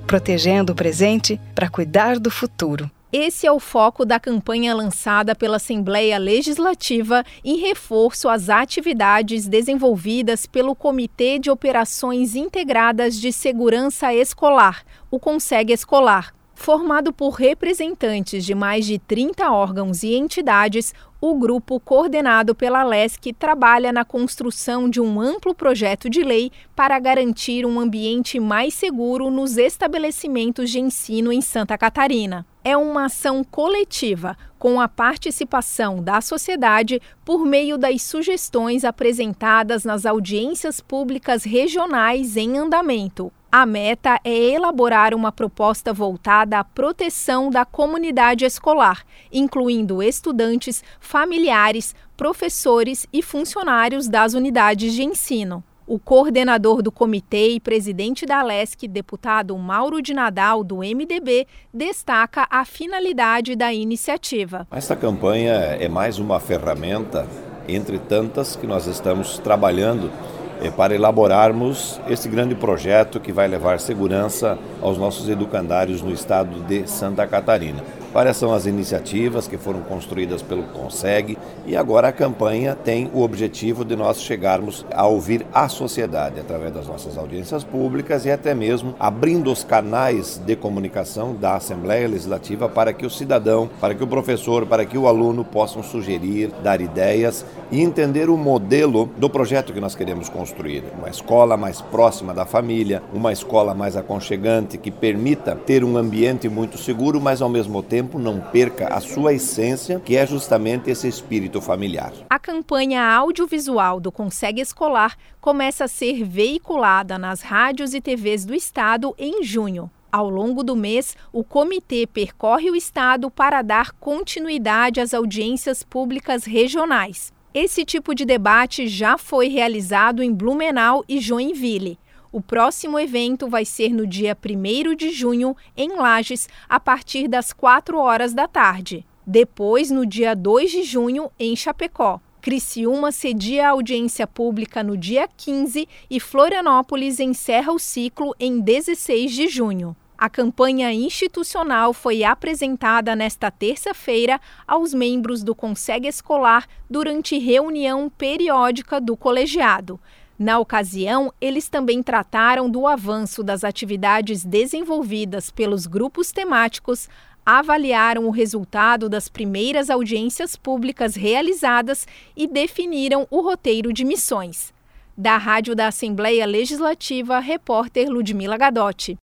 protegendo o presente para cuidar do futuro. Esse é o foco da campanha lançada pela Assembleia Legislativa em reforço às atividades desenvolvidas pelo Comitê de Operações Integradas de Segurança Escolar, o CONSEG Escolar. Formado por representantes de mais de 30 órgãos e entidades, o grupo, coordenado pela LESC, trabalha na construção de um amplo projeto de lei para garantir um ambiente mais seguro nos estabelecimentos de ensino em Santa Catarina. É uma ação coletiva, com a participação da sociedade por meio das sugestões apresentadas nas audiências públicas regionais em andamento. A meta é elaborar uma proposta voltada à proteção da comunidade escolar, incluindo estudantes, familiares, professores e funcionários das unidades de ensino. O coordenador do comitê e presidente da LESC, deputado Mauro de Nadal, do MDB, destaca a finalidade da iniciativa. Esta campanha é mais uma ferramenta, entre tantas, que nós estamos trabalhando para elaborarmos esse grande projeto que vai levar segurança aos nossos educandários no estado de Santa Catarina. Várias são as iniciativas que foram construídas pelo CONSEG e agora a campanha tem o objetivo de nós chegarmos a ouvir a sociedade através das nossas audiências públicas e até mesmo abrindo os canais de comunicação da Assembleia Legislativa para que o cidadão, para que o professor, para que o aluno possam sugerir, dar ideias e entender o modelo do projeto que nós queremos construir. Uma escola mais próxima da família, uma escola mais aconchegante que permita ter um ambiente muito seguro, mas ao mesmo tempo não perca a sua essência, que é justamente esse espírito familiar. A campanha audiovisual do CONSEG Escolar começa a ser veiculada nas rádios e TVs do estado em junho. Ao longo do mês, o comitê percorre o estado para dar continuidade às audiências públicas regionais. Esse tipo de debate já foi realizado em Blumenau e Joinville. O próximo evento vai ser no dia 1º de junho, em Lages, a partir das 4 horas da tarde. Depois, no dia 2 de junho, em Chapecó. Criciúma cedia a audiência pública no dia 15 e Florianópolis encerra o ciclo em 16 de junho. A campanha institucional foi apresentada nesta terça-feira aos membros do CONSEG Escolar durante reunião periódica do colegiado. Na ocasião, eles também trataram do avanço das atividades desenvolvidas pelos grupos temáticos, avaliaram o resultado das primeiras audiências públicas realizadas e definiram o roteiro de missões. Da Rádio da Assembleia Legislativa, repórter Ludmila Gadotti.